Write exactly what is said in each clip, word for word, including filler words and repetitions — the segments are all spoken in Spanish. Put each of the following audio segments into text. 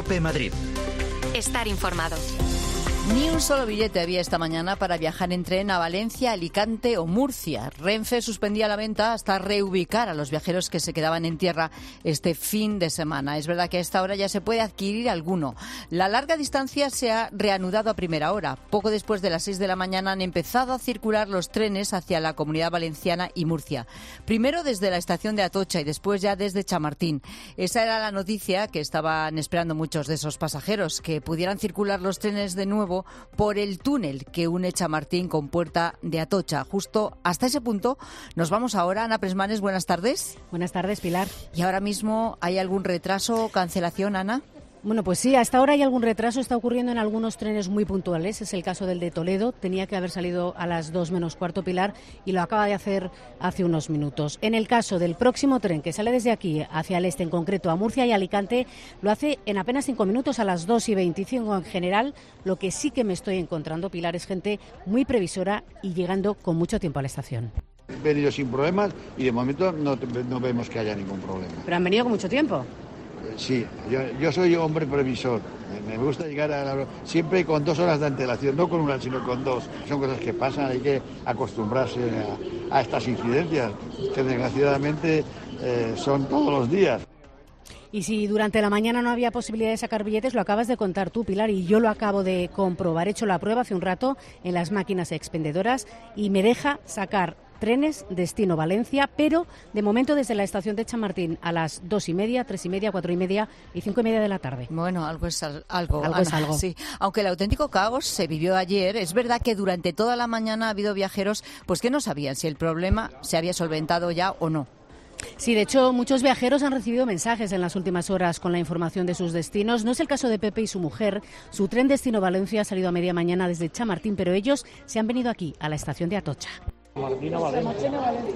COPE Madrid. Estar informado. Ni un solo billete había esta mañana para viajar en tren a Valencia, Alicante o Murcia. Renfe suspendía la venta hasta reubicar a los viajeros que se quedaban en tierra este fin de semana. Es verdad que a esta hora ya se puede adquirir alguno. La larga distancia se ha reanudado a primera hora. Poco después de las seis de la mañana han empezado a circular los trenes hacia la Comunidad Valenciana y Murcia. Primero desde la estación de Atocha y después ya desde Chamartín. Esa era la noticia que estaban esperando muchos de esos pasajeros, que pudieran circular los trenes de nuevo por el túnel que une Chamartín con Puerta de Atocha. Justo hasta ese punto nos vamos ahora. Ana Presmanes, buenas tardes. Buenas tardes, Pilar. ¿Y ahora mismo hay algún retraso o cancelación, Ana? Bueno, pues sí, hasta ahora hay algún retraso, está ocurriendo en algunos trenes muy puntuales. Es el caso del de Toledo, tenía que haber salido a las dos menos cuarto, Pilar, y lo acaba de hacer hace unos minutos. En el caso del próximo tren que sale desde aquí hacia el este, en concreto a Murcia y Alicante, lo hace en apenas cinco minutos, a las dos y veinticinco en general. Lo que sí que me estoy encontrando, Pilar, es gente muy previsora y llegando con mucho tiempo a la estación. Han venido sin problemas y de momento no, no vemos que haya ningún problema. ¿Pero han venido con mucho tiempo? Sí, yo, yo soy hombre previsor. Me, me gusta llegar a la, siempre con dos horas de antelación, no con una, sino con dos. Son cosas que pasan, hay que acostumbrarse a, a estas incidencias, que desgraciadamente eh, son todos los días. Y si durante la mañana no había posibilidad de sacar billetes, lo acabas de contar tú, Pilar, y yo lo acabo de comprobar. He hecho la prueba hace un rato en las máquinas expendedoras y me deja sacar trenes destino Valencia, pero de momento desde la estación de Chamartín a las dos y media, tres y media, cuatro y media y cinco y media de la tarde. Bueno, algo es al, algo. Algo Ana, es algo. Sí. Aunque el auténtico caos se vivió ayer, es verdad que durante toda la mañana ha habido viajeros pues que no sabían si el problema se había solventado ya o no. Sí, de hecho, muchos viajeros han recibido mensajes en las últimas horas con la información de sus destinos. No es el caso de Pepe y su mujer. Su tren destino Valencia ha salido a media mañana desde Chamartín, pero ellos se han venido aquí, a la estación de Atocha. Martina Valencia.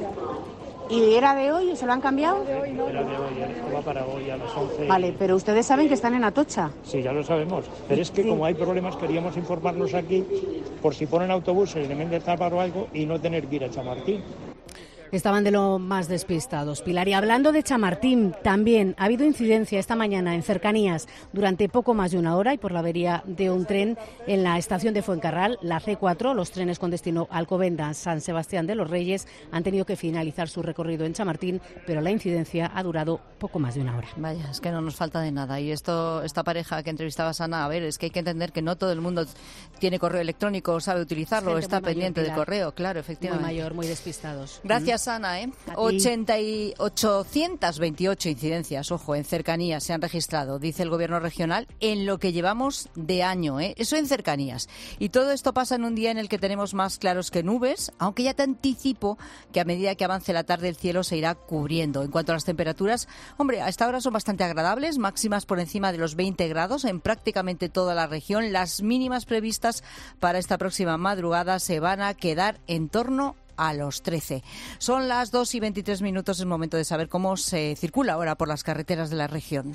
¿Y era de hoy? ¿Se lo han cambiado? Era de hoy, esto va para hoy a las once. Vale, pero ustedes saben que están en Atocha. Sí, ya lo sabemos. Pero es que como hay problemas, queríamos informarnos aquí por si ponen autobuses en Mendizábal o algo y no tener que ir a Chamartín. Estaban de lo más despistados, Pilar. Y hablando de Chamartín, también ha habido incidencia esta mañana en cercanías durante poco más de una hora y por la avería de un tren en la estación de Fuencarral, la ce cuatro. Los trenes con destino Alcobendas, San Sebastián de los Reyes han tenido que finalizar su recorrido en Chamartín, pero la incidencia ha durado poco más de una hora. Vaya, es que no nos falta de nada. Y esto, esta pareja que entrevistabas, Ana, a ver, es que hay que entender que no todo el mundo tiene correo electrónico o sabe utilizarlo, Gente está mayor, pendiente Pilar. del correo, claro, efectivamente. Muy mayor, muy despistados. Gracias, Ana, ¿eh? ochenta y ochocientas veintiocho incidencias, ojo, en cercanías se han registrado, dice el Gobierno regional, en lo que llevamos de año, ¿eh? Eso en cercanías. Y todo esto pasa en un día en el que tenemos más claros que nubes, aunque ya te anticipo que a medida que avance la tarde el cielo se irá cubriendo. En cuanto a las temperaturas, hombre, a esta hora son bastante agradables, máximas por encima de los veinte grados en prácticamente toda la región. Las mínimas previstas para esta próxima madrugada se van a quedar en torno a los trece. Son las dos y veintitrés minutos, es momento de saber cómo se circula ahora por las carreteras de la región.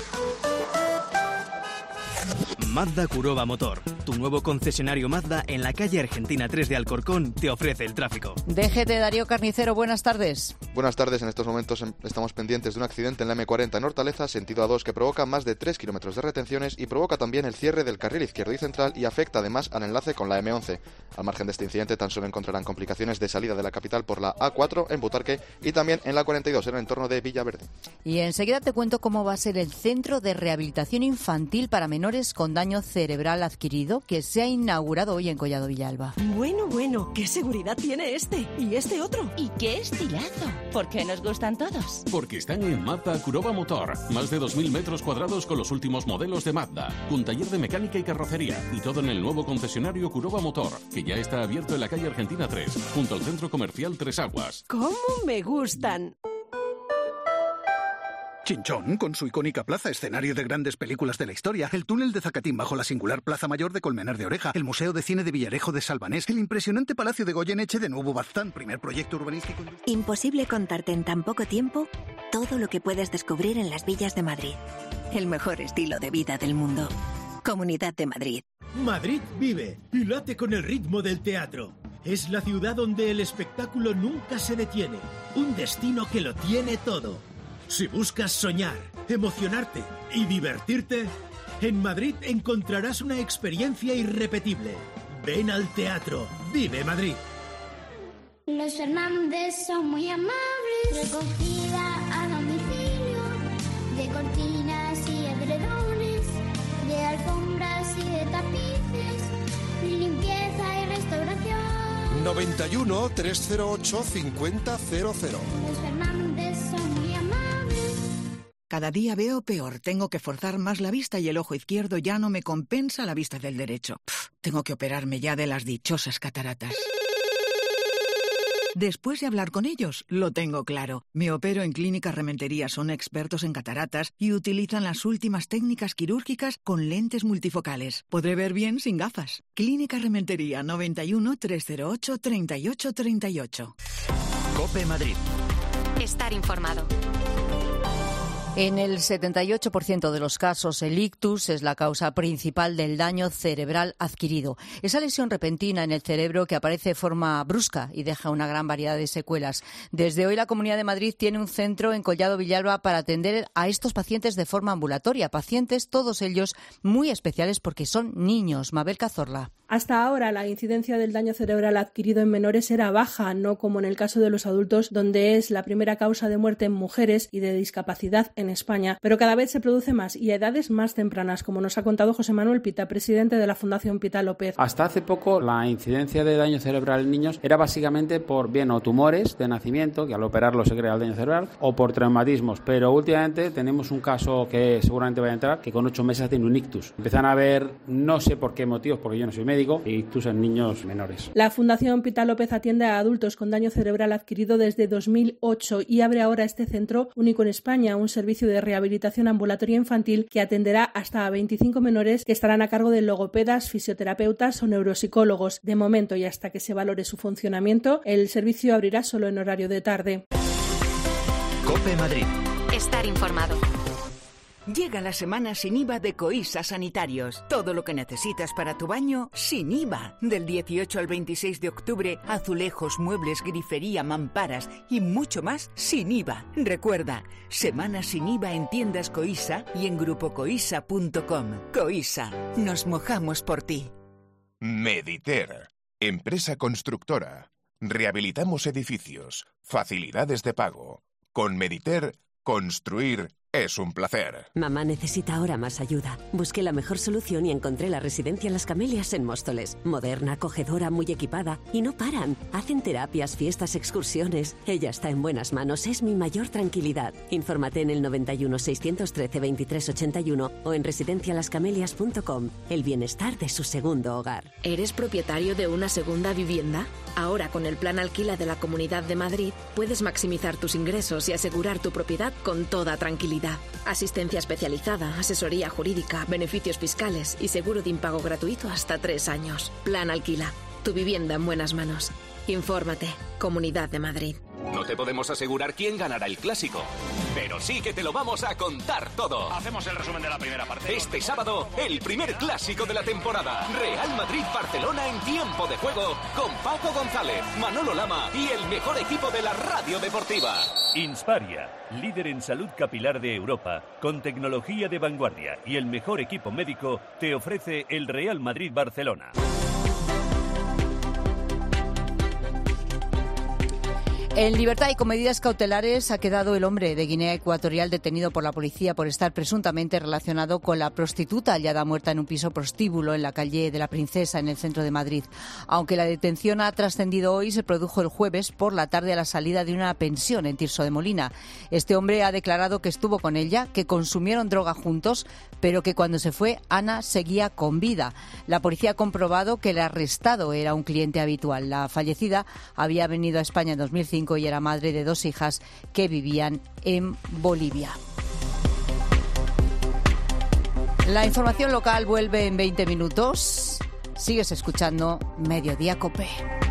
Mazda Kuroba Motor, tu nuevo concesionario Mazda en la calle Argentina tres de Alcorcón, te ofrece el tráfico. D G T, Darío Carnicero, buenas tardes. Buenas tardes, en estos momentos estamos pendientes de un accidente en la eme cuarenta en Hortaleza, sentido A dos, que provoca más de tres kilómetros de retenciones y provoca también el cierre del carril izquierdo y central y afecta además al enlace con la eme once. Al margen de este incidente tan solo encontrarán complicaciones de salida de la capital por la A cuatro en Butarque y también en la cuarenta y dos en el entorno de Villaverde. Y enseguida te cuento cómo va a ser el Centro de Rehabilitación Infantil para Menores con Daño Cerebral Adquirido, que se ha inaugurado hoy en Collado Villalba. Bueno, bueno, qué seguridad tiene este y este otro. Y qué estilazo. ¿Por qué nos gustan todos? Porque están en Mazda Kuroba Motor. Más de dos mil metros cuadrados con los últimos modelos de Mazda. Un taller de mecánica y carrocería. Y todo en el nuevo concesionario Kuroba Motor, que ya está abierto en la calle Argentina tres, junto al centro comercial Tres Aguas. ¿Cómo me gustan? Chinchón, con su icónica plaza, escenario de grandes películas de la historia, el túnel de Zacatín bajo la singular Plaza Mayor de Colmenar de Oreja, el Museo de Cine de Villarejo de Salvanés, el impresionante Palacio de Goyeneche de Nuevo Baztán, primer proyecto urbanístico. Imposible contarte en tan poco tiempo todo lo que puedes descubrir en las villas de Madrid. El mejor estilo de vida del mundo. Comunidad de Madrid. Madrid vive y late con el ritmo del teatro. Es la ciudad donde el espectáculo nunca se detiene. Un destino que lo tiene todo. Si buscas soñar, emocionarte y divertirte, En Madrid encontrarás una experiencia irrepetible. Ven al teatro. Vive Madrid. Los Fernández son muy amables. Recogida a domicilio de cortinas y edredones, de alfombras y de tapices, limpieza y restauración. noventa y uno, trescientos ocho, cincuenta cero cero. Los Fernández son muy amables. Cada día veo peor. Tengo que forzar más la vista y el ojo izquierdo ya no me compensa la vista del derecho. Pff, tengo que operarme ya de las dichosas cataratas. Después de hablar con ellos, lo tengo claro. Me opero en Clínica Rementería, son expertos en cataratas y utilizan las últimas técnicas quirúrgicas con lentes multifocales. Podré ver bien sin gafas. Clínica Rementería, noventa y uno, trescientos ocho, treinta y ocho treinta y ocho. COPE Madrid. Estar informado. En el setenta y ocho por ciento de los casos, el ictus es la causa principal del daño cerebral adquirido. Esa lesión repentina en el cerebro que aparece de forma brusca y deja una gran variedad de secuelas. Desde hoy, la Comunidad de Madrid tiene un centro en Collado Villalba para atender a estos pacientes de forma ambulatoria. Pacientes, todos ellos muy especiales porque son niños. Mabel Cazorla. Hasta ahora, la incidencia del daño cerebral adquirido en menores era baja, no como en el caso de los adultos, donde es la primera causa de muerte en mujeres y de discapacidad en España. Pero cada vez se produce más y a edades más tempranas, como nos ha contado José Manuel Pita, presidente de la Fundación Pita López. Hasta hace poco, la incidencia de daño cerebral en niños era básicamente por bien o tumores de nacimiento, que al operarlo se crea el daño cerebral, o por traumatismos. Pero últimamente tenemos un caso que seguramente va a entrar, que con ocho meses tiene un ictus. Empiezan a haber, no sé por qué motivos, porque yo no soy médico, ictus en niños menores. La Fundación Pita López atiende a adultos con daño cerebral adquirido desde dos mil ocho y abre ahora este centro único en España, un servicio de rehabilitación ambulatoria infantil que atenderá hasta a veinticinco menores que estarán a cargo de logopedas, fisioterapeutas o neuropsicólogos. De momento y hasta que se valore su funcionamiento, el servicio abrirá solo en horario de tarde. COPE Madrid. Estar informado. Llega la semana sin I V A de Coisa Sanitarios. Todo lo que necesitas para tu baño sin I V A. Del dieciocho al veintiséis de octubre, azulejos, muebles, grifería, mamparas y mucho más sin I V A. Recuerda, semana sin I V A en tiendas Coisa y en grupo coisa punto com. Coisa, nos mojamos por ti. Mediter, empresa constructora. Rehabilitamos edificios, facilidades de pago. Con Mediter, construir es un placer. Mamá necesita ahora más ayuda. Busqué la mejor solución y encontré la residencia Las Camelias en Móstoles. Moderna, acogedora, muy equipada. Y no paran. Hacen terapias, fiestas, excursiones. Ella está en buenas manos. Es mi mayor tranquilidad. Infórmate en el noventa y uno, seiscientos trece, veintitrés ochenta y uno o en residencia las camelias punto com. El bienestar de su segundo hogar. ¿Eres propietario de una segunda vivienda? Ahora, con el Plan Alquila de la Comunidad de Madrid, puedes maximizar tus ingresos y asegurar tu propiedad con toda tranquilidad. Asistencia especializada, asesoría jurídica, beneficios fiscales y seguro de impago gratuito hasta tres años. Plan Alquila. Tu vivienda en buenas manos. Infórmate. Comunidad de Madrid. No te podemos asegurar quién ganará el clásico, pero sí que te lo vamos a contar todo. Hacemos el resumen de la primera parte. Este sábado, el primer clásico de la temporada. Real Madrid-Barcelona en tiempo de juego con Paco González, Manolo Lama y el mejor equipo de la radio deportiva. Insparia, líder en salud capilar de Europa, con tecnología de vanguardia y el mejor equipo médico, te ofrece el Real Madrid-Barcelona. En libertad y con medidas cautelares ha quedado el hombre de Guinea Ecuatorial detenido por la policía por estar presuntamente relacionado con la prostituta hallada muerta en un piso prostíbulo en la calle de la Princesa, en el centro de Madrid. Aunque la detención ha trascendido hoy, se produjo el jueves por la tarde a la salida de una pensión en Tirso de Molina. Este hombre ha declarado que estuvo con ella, que consumieron droga juntos, pero que cuando se fue, Ana seguía con vida. La policía ha comprobado que el arrestado era un cliente habitual. La fallecida había venido a España en dos mil cinco y era madre de dos hijas que vivían en Bolivia. La información local vuelve en veinte minutos. Sigues escuchando Mediodía COPE.